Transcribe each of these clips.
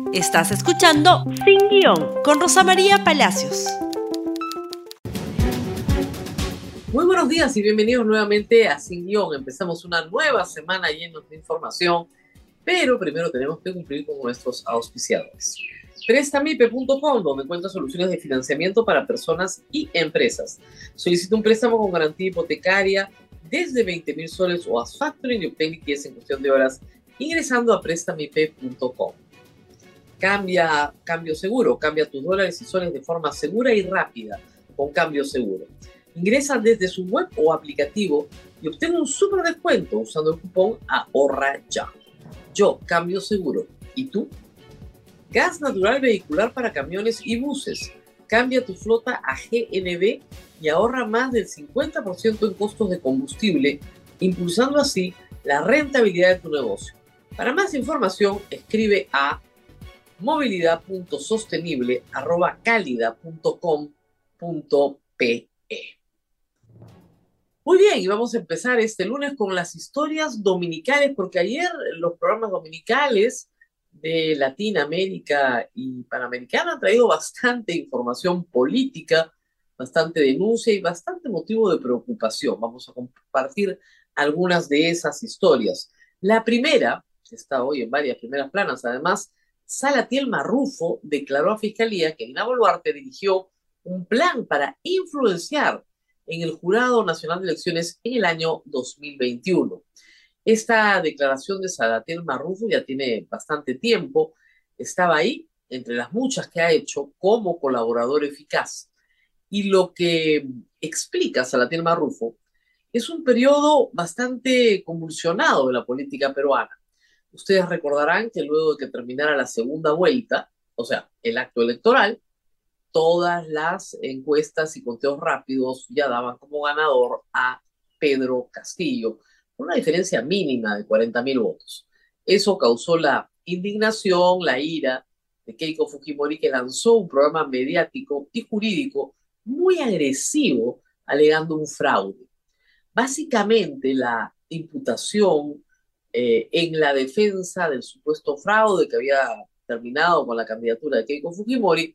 Estás escuchando Sin Guión con Rosa María Palacios. Muy buenos días y bienvenidos nuevamente a Sin Guión. Empezamos una nueva semana llena de información, pero primero tenemos que cumplir con nuestros auspiciadores. Prestamipe.com, donde encuentras soluciones de financiamiento para personas y empresas. Solicita un préstamo con garantía hipotecaria desde 20.000 soles o as factoring y obtén liquidez en cuestión de horas ingresando a prestamipe.com. Cambio Seguro. Cambia tus dólares y soles de forma segura y rápida con Cambio Seguro. Ingresa desde su web o aplicativo y obtén un súper descuento usando el cupón AHORRAYA. Yo Cambio Seguro. ¿Y tú? Gas natural vehicular para camiones y buses. Cambia tu flota a GNV y ahorra más del 50% en costos de combustible, impulsando así la rentabilidad de tu negocio. Para más información, escribe a movilidad.sostenible@calida.com.pe. Muy bien, y vamos a empezar este lunes con las historias dominicales, porque ayer los programas dominicales de Latinoamérica y Panamericana han traído bastante información política, bastante denuncia y bastante motivo de preocupación. Vamos a compartir algunas de esas historias. La primera, que está hoy en varias primeras planas, además, Salatiel Marrufo declaró a Fiscalía que Dina Boluarte dirigió un plan para influenciar en el Jurado Nacional de Elecciones en el año 2021. Esta declaración de Salatiel Marrufo ya tiene bastante tiempo, estaba ahí entre las muchas que ha hecho como colaborador eficaz. Y lo que explica Salatiel Marrufo es un periodo bastante convulsionado de la política peruana. Ustedes recordarán que luego de que terminara la segunda vuelta, o sea, el acto electoral, todas las encuestas y conteos rápidos ya daban como ganador a Pedro Castillo, con una diferencia mínima de 40.000 votos. Eso causó la indignación, la ira de Keiko Fujimori, que lanzó un programa mediático y jurídico muy agresivo, alegando un fraude. Básicamente, la imputación en la defensa del supuesto fraude que había terminado con la candidatura de Keiko Fujimori,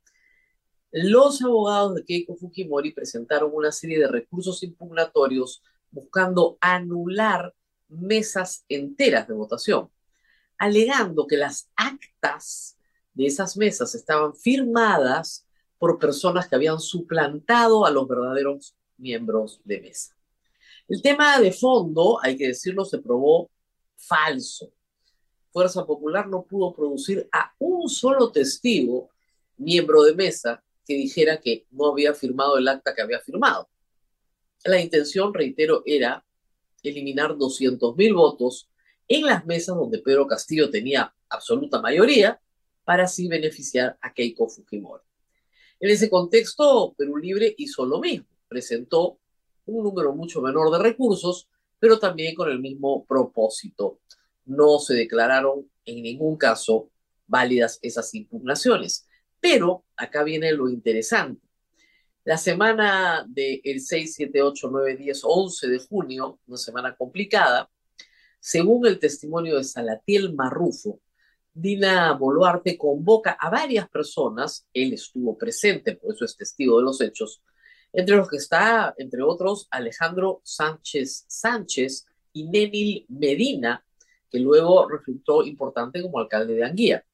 los abogados de Keiko Fujimori presentaron una serie de recursos impugnatorios buscando anular mesas enteras de votación, alegando que las actas de esas mesas estaban firmadas por personas que habían suplantado a los verdaderos miembros de mesa. El tema de fondo, hay que decirlo, se probó falso. Fuerza Popular no pudo producir a un solo testigo, miembro de mesa, que dijera que no había firmado el acta que había firmado. La intención, reitero, era eliminar 200.000 votos en las mesas donde Pedro Castillo tenía absoluta mayoría, para así beneficiar a Keiko Fujimori. En ese contexto, Perú Libre hizo lo mismo, presentó un número mucho menor de recursos, pero también con el mismo propósito. No se declararon en ningún caso válidas esas impugnaciones. Pero acá viene lo interesante. La semana del 6, 7, 8, 9, 10, 11 de junio, una semana complicada, según el testimonio de Salatiel Marrufo, Dina Boluarte convoca a varias personas, él estuvo presente, por eso es testigo de los hechos, entre los que está, entre otros, Alejandro Sánchez y Nenil Medina, que luego resultó importante como alcalde de Anguía.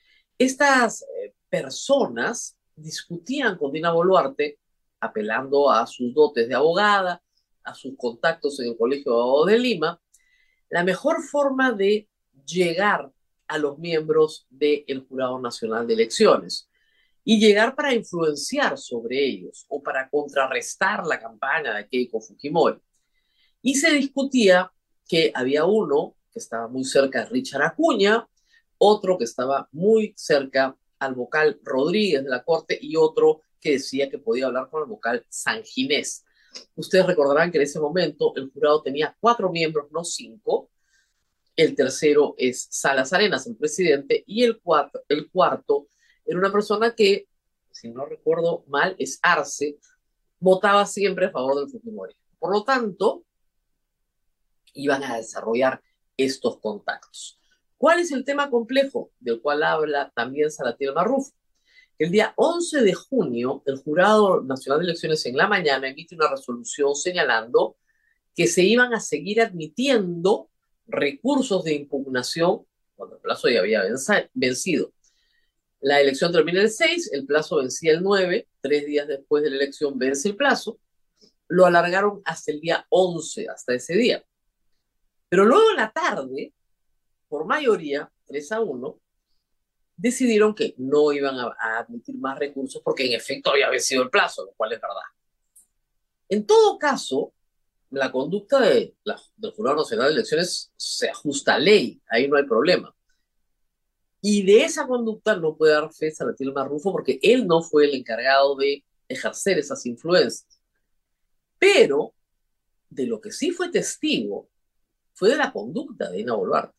Estas personas discutían con Dina Boluarte, apelando a sus dotes de abogada, a sus contactos en el Colegio de Abogados de Lima, la mejor forma de llegar a los miembros del Jurado Nacional de Elecciones y llegar para influenciar sobre ellos o para contrarrestar la campaña de Keiko Fujimori. Y se discutía que había uno que estaba muy cerca de Richard Acuña, otro que estaba muy cerca al vocal Rodríguez de la Corte y otro que decía que podía hablar con el vocal Sanginés. Ustedes recordarán que en ese momento el jurado tenía 4 miembros, no 5. El tercero es Salas Arenas, el presidente, y el cuarto era una persona que, si no recuerdo mal, es Arce, votaba siempre a favor del Fujimori. Por lo tanto, iban a desarrollar estos contactos. ¿Cuál es el tema complejo del cual habla también Salatiel Marrufo? El día 11 de junio, el Jurado Nacional de Elecciones en la mañana emite una resolución señalando que se iban a seguir admitiendo recursos de impugnación cuando el plazo ya había vencido. La elección termina el 6, el plazo vencía el 9, 3 días después de la elección vence el plazo, lo alargaron hasta el día 11, hasta ese día. Pero luego en la tarde, por mayoría, 3-1, decidieron que no iban a admitir más recursos porque en efecto había vencido el plazo, lo cual es verdad. En todo caso, la conducta del Jurado Nacional de Elecciones se ajusta a ley, ahí no hay problema. Y de esa conducta no puede dar fe Salatiel Marrufo porque él no fue el encargado de ejercer esas influencias. Pero de lo que sí fue testigo fue de la conducta de Dina Boluarte.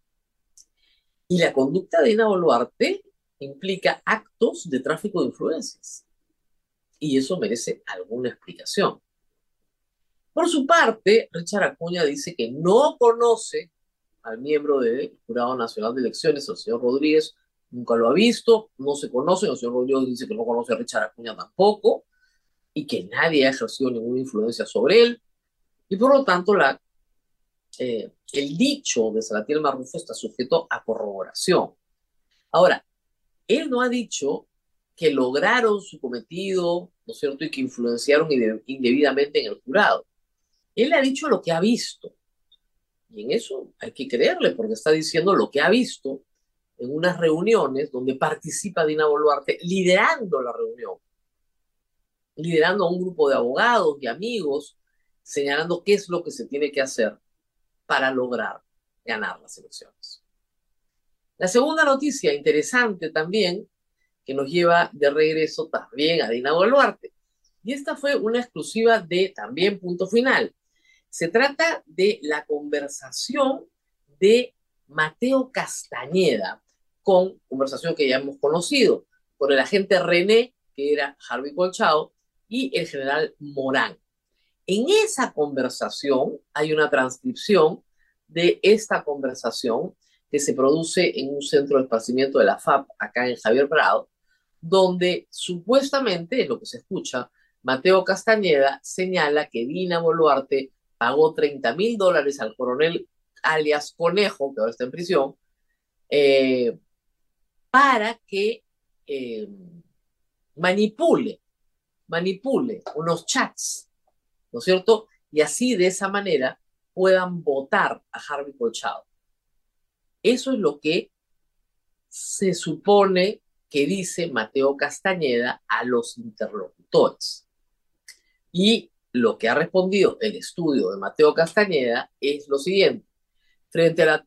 Y la conducta de Dina Boluarte implica actos de tráfico de influencias. Y eso merece alguna explicación. Por su parte, Richard Acuña dice que no conoce al miembro del Jurado Nacional de Elecciones, el señor Rodríguez, nunca lo ha visto, no se conocen, el señor Rodríguez dice que no conoce a Richard Acuña tampoco, y que nadie ha ejercido ninguna influencia sobre él, y por lo tanto el dicho de Salatiel Marrufo está sujeto a corroboración. Ahora, él no ha dicho que lograron su cometido, ¿no es cierto?, y que influenciaron indebidamente en el jurado. Él ha dicho lo que ha visto. Y en eso hay que creerle, porque está diciendo lo que ha visto en unas reuniones donde participa Dina Boluarte liderando la reunión, liderando a un grupo de abogados y amigos, señalando qué es lo que se tiene que hacer para lograr ganar las elecciones. La segunda noticia interesante también, que nos lleva de regreso también a Dina Boluarte, y esta fue una exclusiva de también Punto Final. Se trata de la conversación de Mateo Castañeda, conversación que ya hemos conocido, con el agente René, que era Harvey Colchado, y el general Morán. En esa conversación hay una transcripción de esta conversación que se produce en un centro de esparcimiento de la FAP, acá en Javier Prado, donde supuestamente, es lo que se escucha, Mateo Castañeda señala que Dina Boluarte pagó $30,000 al coronel alias Conejo, que ahora está en prisión, para que manipule unos chats, ¿no es cierto? Y así, de esa manera, puedan votar a Harvey Colchado. Eso es lo que se supone que dice Mateo Castañeda a los interlocutores. Y lo que ha respondido el estudio de Mateo Castañeda es lo siguiente. Frente a la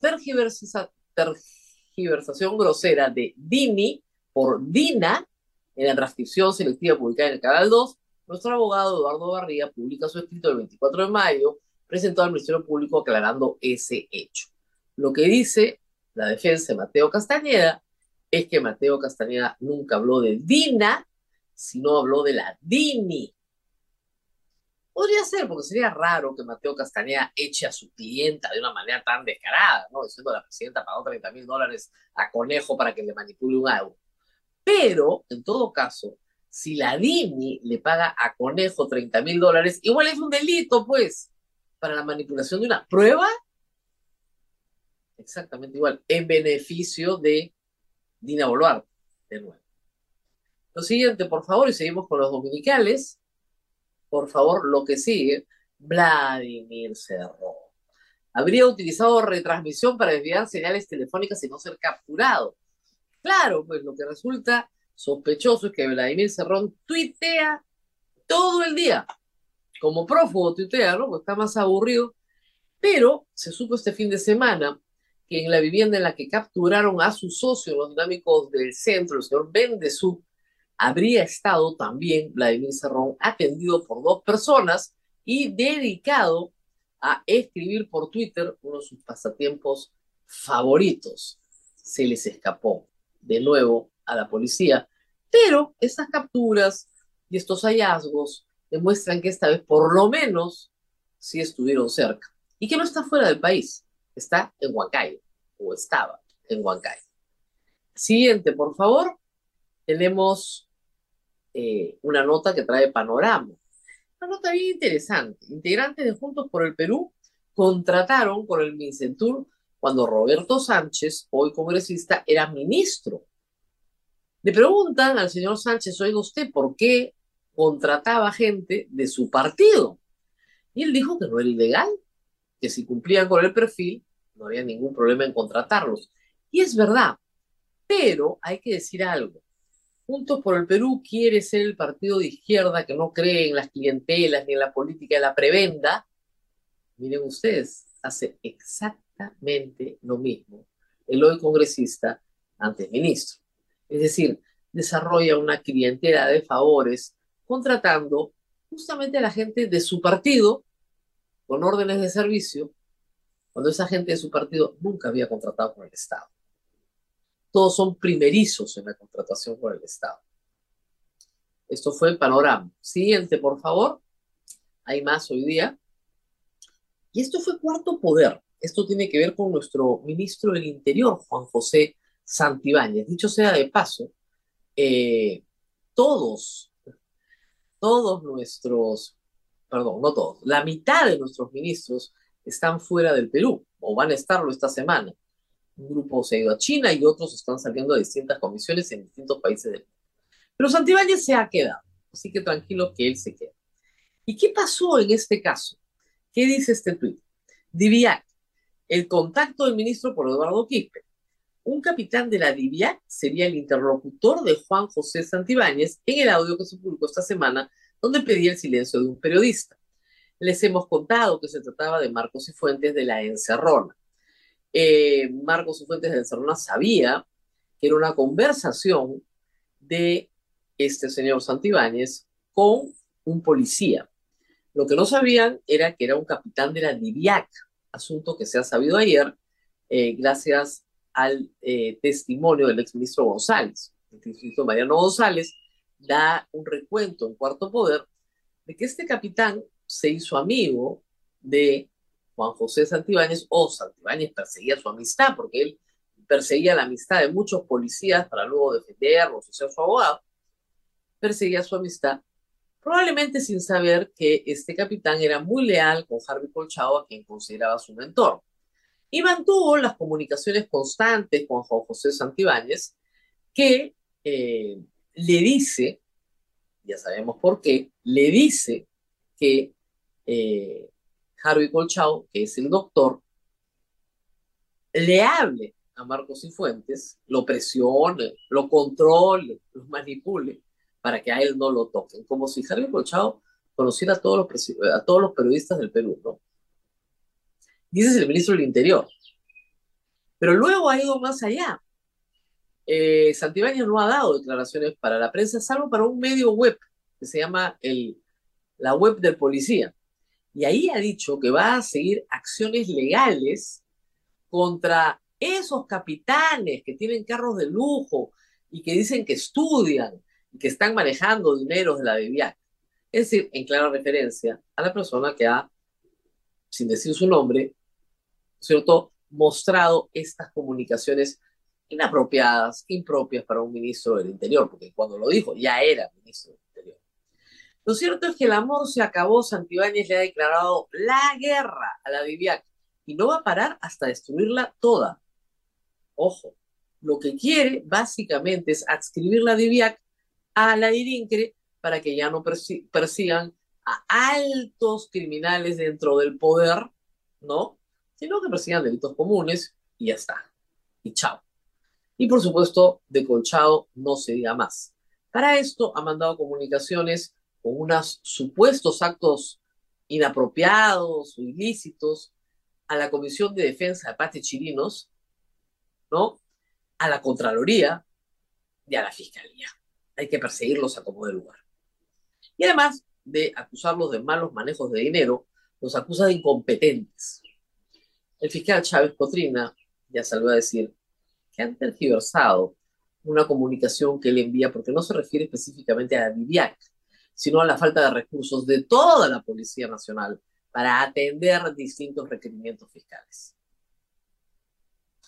tergiversación grosera de Dini por Dina en la transcripción selectiva publicada en el Canal 2, nuestro abogado Eduardo Barría publica su escrito el 24 de mayo, presentado al Ministerio Público aclarando ese hecho. Lo que dice la defensa de Mateo Castañeda es que Mateo Castañeda nunca habló de Dina, sino habló de la Dini. Podría ser, porque sería raro que Mateo Castañeda eche a su clienta de una manera tan descarada, ¿no? Diciendo que la presidenta pagó $30,000 a Conejo para que le manipule un euro. Pero, en todo caso, si la DINI le paga a Conejo $30,000, igual es un delito, pues, para la manipulación de una prueba. Exactamente igual, en beneficio de Dina Boluarte, de nuevo. Lo siguiente, por favor, y seguimos con los dominicales. Por favor, lo que sigue, Vladimir Cerrón. Habría utilizado retransmisión para desviar señales telefónicas y no ser capturado. Claro, pues lo que resulta sospechoso es que Vladimir Cerrón tuitea todo el día. Como prófugo tuitea, ¿no? Pues está más aburrido. Pero se supo este fin de semana que en la vivienda en la que capturaron a su socio, los dinámicos del centro, el señor Bendezú, habría estado también Vladimir Cerrón atendido por 2 personas y dedicado a escribir por Twitter uno de sus pasatiempos favoritos. Se les escapó de nuevo a la policía, pero estas capturas y estos hallazgos demuestran que esta vez por lo menos sí estuvieron cerca y que no está fuera del país, está en Huancayo, o estaba. en Huancayo. Siguiente, por favor. Tenemos una nota que trae Panorama. Una nota bien interesante. Integrantes de Juntos por el Perú contrataron con el Mincetur cuando Roberto Sánchez, hoy congresista, era ministro. Le preguntan al señor Sánchez, oiga usted, ¿por qué contrataba gente de su partido? Y él dijo que no era ilegal, que si cumplían con el perfil, no había ningún problema en contratarlos. Y es verdad, pero hay que decir algo. Juntos por el Perú quiere ser el partido de izquierda que no cree en las clientelas ni en la política de la prebenda. Miren ustedes, hace exactamente lo mismo el hoy congresista, antes ministro. Es decir, desarrolla una clientela de favores contratando justamente a la gente de su partido con órdenes de servicio, cuando esa gente de su partido nunca había contratado con el Estado. Todos son primerizos en la contratación con el Estado. Esto fue el panorama. Siguiente, por favor. Hay más hoy día. Y esto fue Cuarto Poder. Esto tiene que ver con nuestro ministro del Interior, Juan José Santibáñez. Dicho sea de paso, eh, todos, todos nuestros, perdón, no todos, la mitad de nuestros ministros están fuera del Perú, o van a estarlo esta semana. Un grupo se ha ido a China y otros están saliendo a distintas comisiones en distintos países del mundo. Pero Santibáñez se ha quedado, así que tranquilo que él se queda. ¿Y qué pasó en este caso? ¿Qué dice este tuit? DIVIAC, el contacto del ministro por Eduardo Quispe. Un capitán de la DIVIAC sería el interlocutor de Juan José Santibáñez en el audio que se publicó esta semana, donde pedía el silencio de un periodista. Les hemos contado que se trataba de Marcos Cifuentes de la Encerrona. Marcos Cifuentes de la Encerrona sabía que era una conversación de este señor Santibáñez con un policía. Lo que no sabían era que era un capitán de la DIVIAC, asunto que se ha sabido ayer gracias al testimonio del exministro González. El exministro Mariano González da un recuento en Cuarto Poder de que este capitán se hizo amigo de Juan José Santibáñez, o Santibáñez perseguía su amistad, porque él perseguía la amistad de muchos policías para luego defenderlos o ser su abogado, perseguía su amistad, probablemente sin saber que este capitán era muy leal con Harvey Colchado, a quien consideraba su mentor. Y mantuvo las comunicaciones constantes con Juan José Santibáñez, que le dice, ya sabemos por qué, le dice que Harvey Colchado, que es el doctor, le hable a Marcos Cifuentes, lo presione, lo controle, lo manipule, para que a él no lo toquen, como si Harvey Colchado conociera a todos los periodistas del Perú, ¿no? Y ese es el ministro del Interior. Pero luego ha ido más allá. Santibáñez no ha dado declaraciones para la prensa, salvo para un medio web que se llama la web del policía. Y ahí ha dicho que va a seguir acciones legales contra esos capitanes que tienen carros de lujo y que dicen que estudian y que están manejando dineros de la DIVIAC. Es decir, en clara referencia a la persona que ha, sin decir su nombre, ¿cierto?, mostrado estas comunicaciones inapropiadas, impropias para un ministro del Interior, porque cuando lo dijo ya era ministro del Interior. Lo cierto es que el amor se acabó. Santibáñez le ha declarado la guerra a la DIVIAC y no va a parar hasta destruirla toda. Ojo, lo que quiere básicamente es adscribir la DIVIAC a la DIRINCRE para que ya no persigan a altos criminales dentro del poder, ¿no? Sino que persigan delitos comunes y ya está. Y chao. Y por supuesto, de Colchado no se diga más. Para esto ha mandado comunicaciones con unos supuestos actos inapropiados o ilícitos a la Comisión de Defensa de Pati Chirinos, ¿no?, a la Contraloría y a la Fiscalía. Hay que perseguirlos a como de lugar. Y además de acusarlos de malos manejos de dinero, los acusa de incompetentes. El fiscal Chávez Cotrina ya salió a decir que han tergiversado una comunicación que él envía, porque no se refiere específicamente a la DIVIAC, sino a la falta de recursos de toda la Policía Nacional para atender distintos requerimientos fiscales.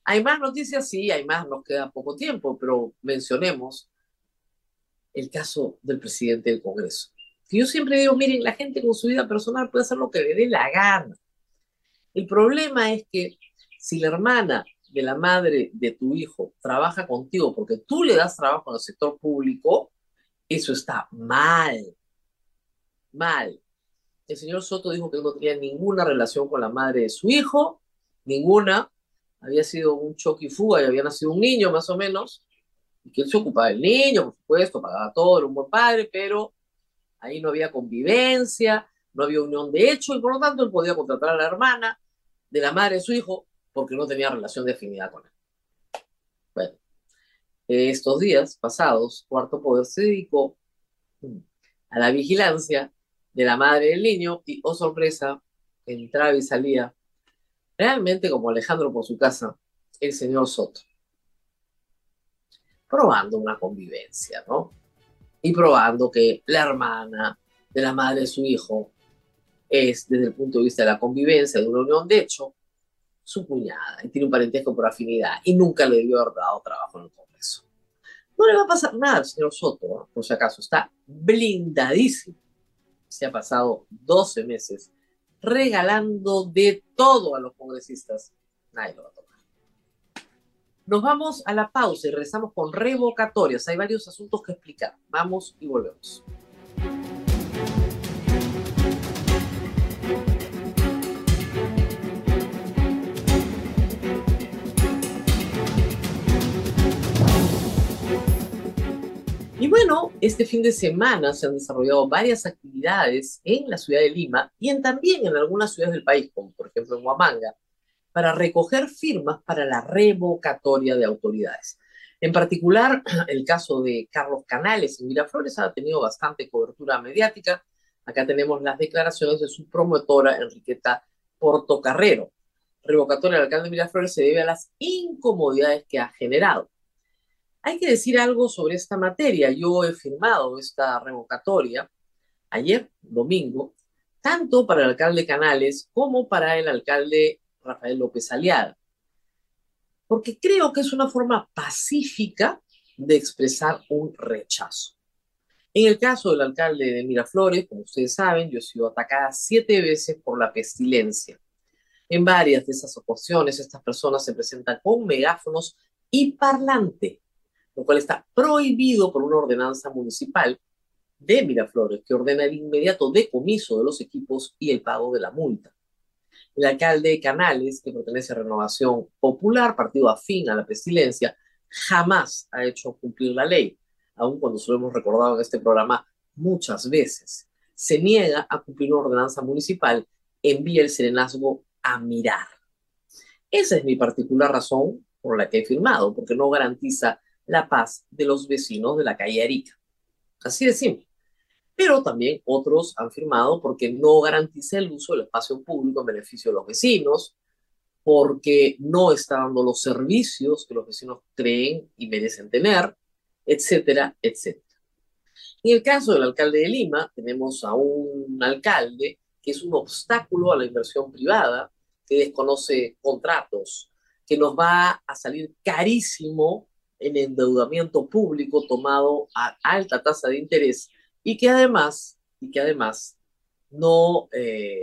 ¿Hay más noticias? Sí, hay más, nos queda poco tiempo, pero mencionemos el caso del presidente del Congreso. Yo siempre digo, miren, la gente con su vida personal puede hacer lo que le dé la gana. El problema es que si la hermana de la madre de tu hijo trabaja contigo porque tú le das trabajo en el sector público, eso está mal, mal. El señor Soto dijo que no tenía ninguna relación con la madre de su hijo, ninguna. Había sido un choque y fuga y había nacido un niño más o menos, y que él se ocupaba del niño, por supuesto, pagaba todo, era un buen padre, pero ahí no había convivencia, no había unión de hecho, y por lo tanto él podía contratar a la hermana de la madre de su hijo porque no tenía relación de afinidad con él. Bueno, estos días pasados, Cuarto Poder se dedicó a la vigilancia de la madre del niño y, oh sorpresa, entraba y salía, realmente como Alejandro por su casa, el señor Soto, probando una convivencia, ¿no? Y probando que la hermana de la madre de su hijo es, desde el punto de vista de la convivencia, de una unión de hecho, su cuñada, y tiene un parentesco por afinidad, y nunca le debió haber dado trabajo en el Congreso. No le va a pasar nada al señor Soto, ¿no? Por si acaso, está blindadísimo. Se ha pasado 12 meses regalando de todo a los congresistas. Nadie lo va a tocar. Nos vamos a la pausa y regresamos con revocatorias. Hay varios asuntos que explicar. Vamos y volvemos. Y bueno, este fin de semana se han desarrollado varias actividades en la ciudad de Lima y también en algunas ciudades del país, como por ejemplo en Huamanga, para recoger firmas para la revocatoria de autoridades. En particular, el caso de Carlos Canales en Miraflores ha tenido bastante cobertura mediática. Acá tenemos las declaraciones de su promotora, Enriqueta Portocarrero. Revocatoria del alcalde de Miraflores se debe a las incomodidades que ha generado. Hay que decir algo sobre esta materia. Yo he firmado esta revocatoria ayer, domingo, tanto para el alcalde Canales como para el alcalde Rafael López Aliaga, porque creo que es una forma pacífica de expresar un rechazo. En el caso del alcalde de Miraflores, como ustedes saben, yo he sido atacada 7 veces por la pestilencia. En varias de esas ocasiones, estas personas se presentan con megáfonos y parlante, lo cual está prohibido por una ordenanza municipal de Miraflores que ordena el inmediato decomiso de los equipos y el pago de la multa. El alcalde de Canales, que pertenece a Renovación Popular, partido afín a la pestilencia, jamás ha hecho cumplir la ley, aun cuando se lo hemos recordado en este programa muchas veces. Se niega a cumplir una ordenanza municipal, envía el serenazgo a mirar. Esa es mi particular razón por la que he firmado, porque no garantiza la paz de los vecinos de la calle Arica. Así de simple. Pero también otros han firmado porque no garantiza el uso del espacio público en beneficio de los vecinos, porque no está dando los servicios que los vecinos creen y merecen tener, etcétera, etcétera. En el caso del alcalde de Lima, tenemos a un alcalde que es un obstáculo a la inversión privada, que desconoce contratos, que nos va a salir carísimo en endeudamiento público tomado a alta tasa de interés y que además no,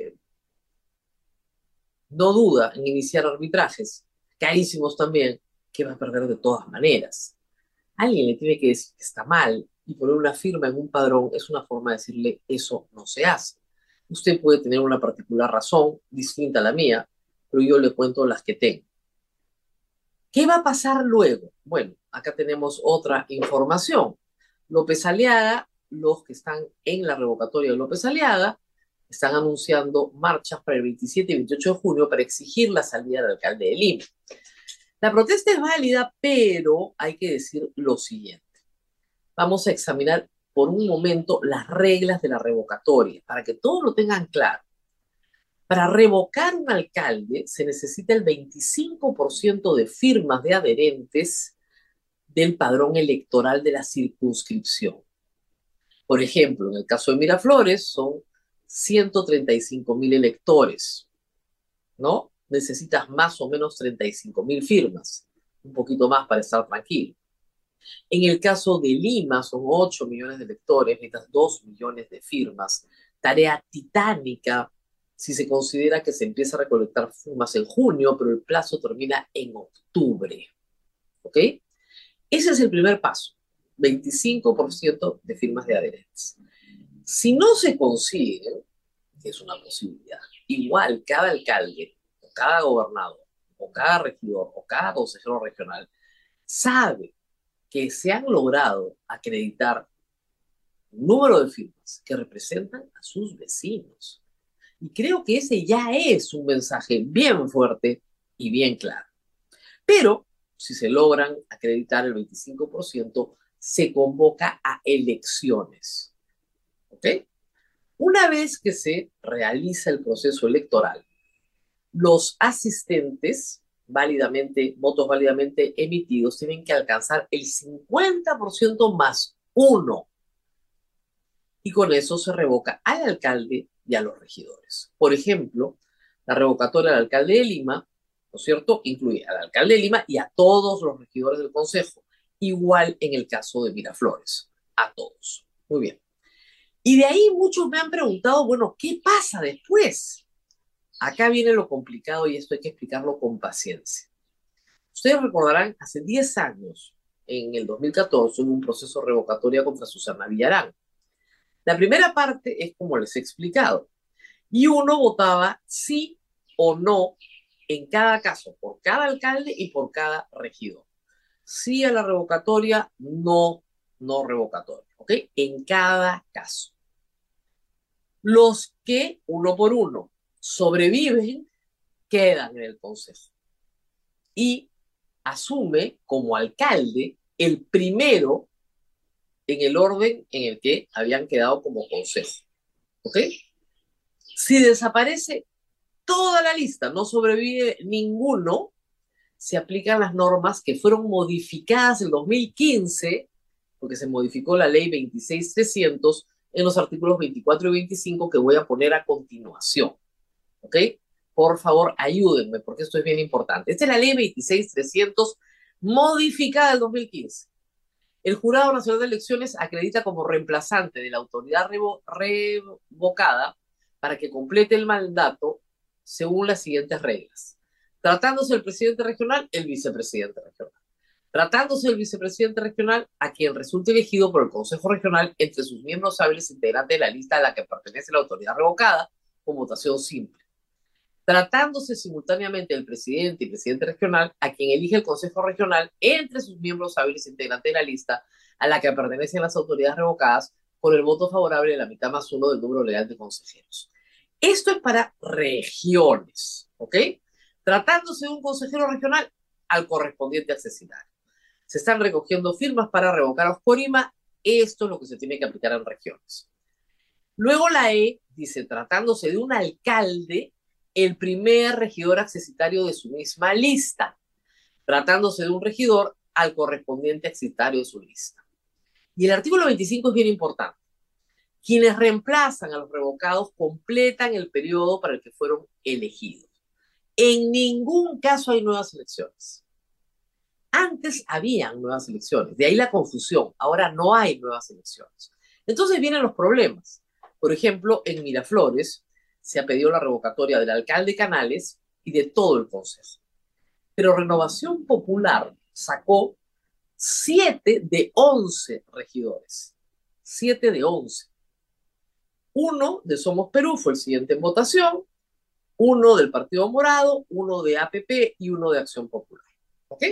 no duda en iniciar arbitrajes, carísimos también, que va a perder de todas maneras. Alguien le tiene que decir que está mal y poner una firma en un padrón es una forma de decirle eso no se hace. Usted puede tener una particular razón distinta a la mía, pero yo le cuento las que tengo. ¿Qué va a pasar luego? Bueno, acá tenemos otra información. López Aliaga, los que están en la revocatoria de López Aliaga, están anunciando marchas para el 27 y 28 de junio para exigir la salida del alcalde de Lima. La protesta es válida, pero hay que decir lo siguiente. Vamos a examinar por un momento las reglas de la revocatoria, para que todos lo tengan claro. Para revocar un alcalde se necesita el 25% de firmas de adherentes del padrón electoral de la circunscripción. Por ejemplo, en el caso de Miraflores son 135.000 electores, ¿no? necesitas más o menos 35.000 firmas, un poquito más para estar tranquilo. En el caso de Lima, son 8 millones de electores, necesitas 2 millones de firmas. Tarea titánica si se considera que se empieza a recolectar firmas en junio, pero el plazo termina en octubre. ¿Ok? Ese es el primer paso, 25% de firmas de adherentes. Si no se consigue, que es una posibilidad, igual cada alcalde, o cada gobernador, o cada regidor, o cada consejero regional, sabe que se han logrado acreditar un número de firmas que representan a sus vecinos. Y creo que ese ya es un mensaje bien fuerte y bien claro. Pero si se logran acreditar el 25%, se convoca a elecciones. ¿Ok? Una vez que se realiza el proceso electoral, los asistentes válidamente, votos válidamente emitidos, tienen que alcanzar el 50% más uno. Y con eso se revoca al alcalde y a los regidores. Por ejemplo, la revocatoria del alcalde de Lima, ¿no es cierto?, incluye al alcalde de Lima y a todos los regidores del consejo. Igual en el caso de Miraflores, a todos. Muy bien. Y de ahí muchos me han preguntado, bueno, ¿qué pasa después? Acá viene lo complicado y esto hay que explicarlo con paciencia. Ustedes recordarán, hace 10 años, en el 2014, hubo un proceso revocatorio contra Susana Villarán. La primera parte es como les he explicado. Y uno votaba sí o no en cada caso, por cada alcalde y por cada regidor. Sí a la revocatoria, no, no revocatoria. ¿Ok? En cada caso. Los que, uno por uno, sobreviven, quedan en el consejo. Y asume como alcalde el primero en el orden en el que habían quedado como consejo. ¿Ok? Si desaparece toda la lista, no sobrevive ninguno, se aplican las normas que fueron modificadas en 2015, porque se modificó la ley 26.300 en los artículos 24 y 25 que voy a poner a continuación. ¿Ok? Por favor, ayúdenme, porque esto es bien importante. Esta es la ley 26.300 modificada del 2015. El Jurado Nacional de Elecciones acredita como reemplazante de la autoridad revocada para que complete el mandato según las siguientes reglas. Tratándose del presidente regional, el vicepresidente regional. Tratándose del vicepresidente regional, a quien resulte elegido por el Consejo Regional entre sus miembros hábiles integrantes de la lista a la que pertenece la autoridad revocada, con votación simple. Tratándose simultáneamente del presidente y presidente regional, a quien elige el Consejo Regional entre sus miembros hábiles integrantes de la lista a la que pertenecen las autoridades revocadas, con el voto favorable de la mitad más uno del número legal de consejeros. Esto es para regiones, ¿ok? Tratándose de un consejero regional, al correspondiente accesionario. Se están recogiendo firmas para revocar a Oscorima. Esto es lo que se tiene que aplicar en regiones. Luego la E dice, tratándose de un alcalde, el primer regidor accesitario de su misma lista. Tratándose de un regidor, al correspondiente accesitario de su lista. Y el artículo 25 es bien importante. Quienes reemplazan a los revocados completan el periodo para el que fueron elegidos. En ningún caso hay nuevas elecciones. Antes habían nuevas elecciones, de ahí la confusión. Ahora no hay nuevas elecciones. Entonces vienen los problemas. Por ejemplo, en Miraflores se ha pedido la revocatoria del alcalde Canales y de todo el consejo. Pero Renovación Popular sacó 7 de 11 regidores. 7 de 11. Uno de Somos Perú fue el siguiente en votación, uno del Partido Morado, uno de APP y uno de Acción Popular. ¿Ok?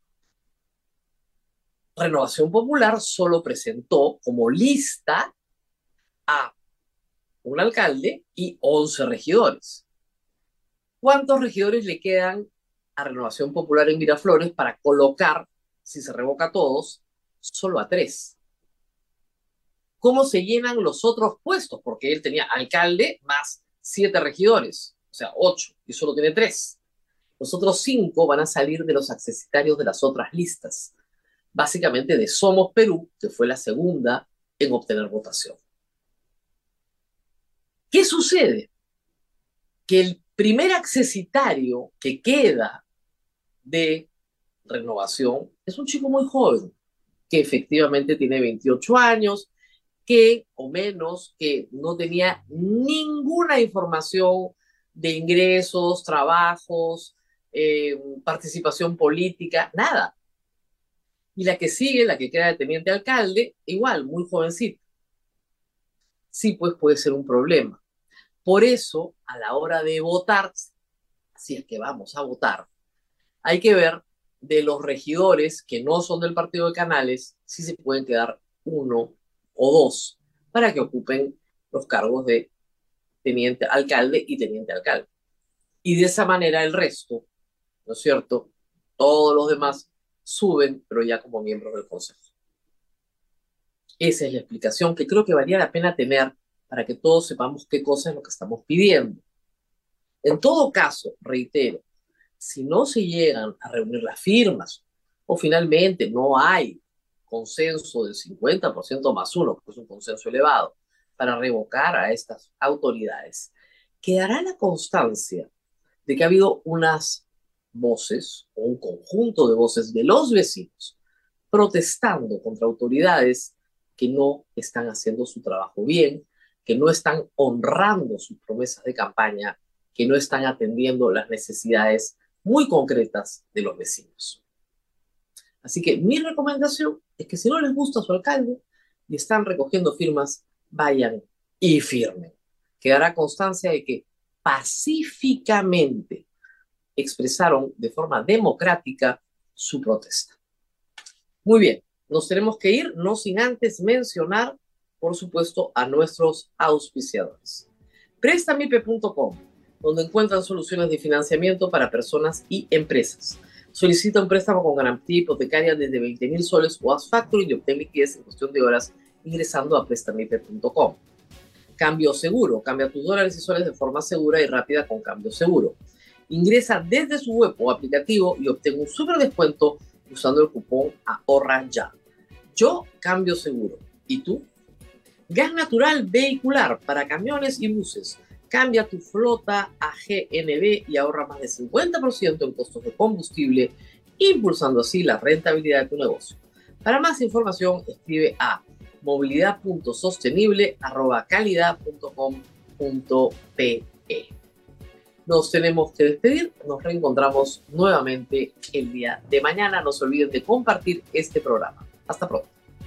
Renovación Popular solo presentó como lista a un alcalde y 11 regidores. ¿Cuántos regidores le quedan a Renovación Popular en Miraflores para colocar, si se revoca a todos, solo a 3? ¿Cómo se llenan los otros puestos? Porque él tenía alcalde más 7 regidores, o sea, 8, y solo tiene 3. Los otros 5 van a salir de los accesitarios de las otras listas, básicamente de Somos Perú, que fue la segunda en obtener votación. ¿Qué sucede? Que el primer accesitario que queda de Renovación es un chico muy joven, que efectivamente tiene 28 años, que o menos, que no tenía ninguna información de ingresos, trabajos, participación política, nada. Y la que sigue, la que queda de teniente alcalde, igual, muy jovencita. Sí, pues puede ser un problema. Por eso, a la hora de votar, si es que vamos a votar, hay que ver de los regidores que no son del partido de Canales, si se pueden quedar uno o dos para que ocupen los cargos de teniente alcalde y teniente alcalde. Y de esa manera el resto, ¿no es cierto? Todos los demás suben, pero ya como miembros del consejo. Esa es la explicación que creo que valía la pena tener para que todos sepamos qué cosa es lo que estamos pidiendo. En todo caso, reitero, si no se llegan a reunir las firmas o finalmente no hay consenso del 50% más uno, que es un consenso elevado, para revocar a estas autoridades, quedará la constancia de que ha habido unas voces o un conjunto de voces de los vecinos protestando contra autoridades que no están haciendo su trabajo bien, que no están honrando sus promesas de campaña, que no están atendiendo las necesidades muy concretas de los vecinos. Así que mi recomendación es que si no les gusta su alcalde y están recogiendo firmas, vayan y firmen. Quedará constancia de que pacíficamente expresaron de forma democrática su protesta. Muy bien, nos tenemos que ir, no sin antes mencionar, por supuesto, a nuestros auspiciadores. Prestamipe.com, donde encuentran soluciones de financiamiento para personas y empresas. Solicita un préstamo con garantía hipotecaria desde 20,000 soles o haz factoring y obtén liquidez en cuestión de horas ingresando a prestamipe.com. Cambio Seguro, cambia tus dólares y soles de forma segura y rápida con Cambio Seguro. Ingresa desde su web o aplicativo y obtén un súper descuento usando el cupón Ahorra Ya. Yo Cambio Seguro. ¿Y tú? Gas natural vehicular para camiones y buses. Cambia tu flota a GNV y ahorra más de 50% en costos de combustible, impulsando así la rentabilidad de tu negocio. Para más información, escribe a movilidad.sostenible@calidad.com.pe. Nos tenemos que despedir. Nos reencontramos nuevamente el día de mañana. No se olviden de compartir este programa. Hasta pronto.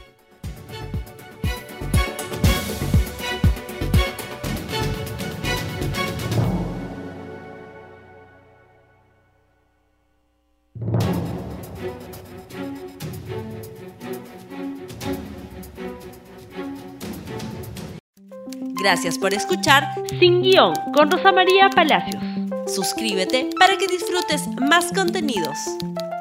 Gracias por escuchar Sin Guión con Rosa María Palacios. Suscríbete para que disfrutes más contenidos.